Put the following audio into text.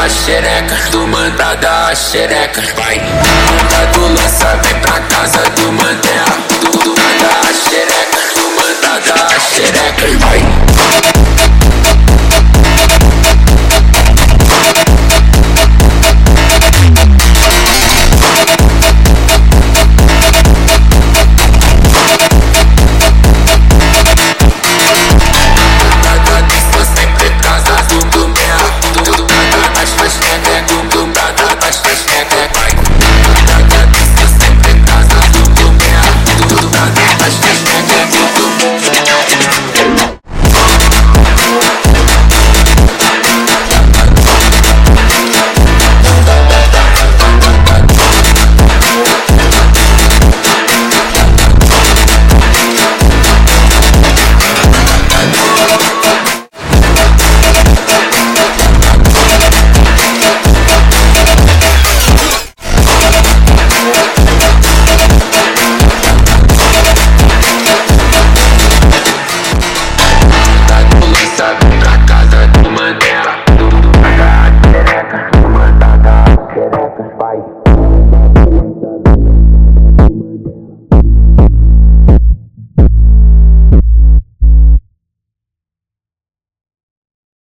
a xereca, tu manda dar a xereca. Vai, manda do lança, vem pra casa do Mandela. Tu manda a xereca, tu manda dar a xereca. Vai.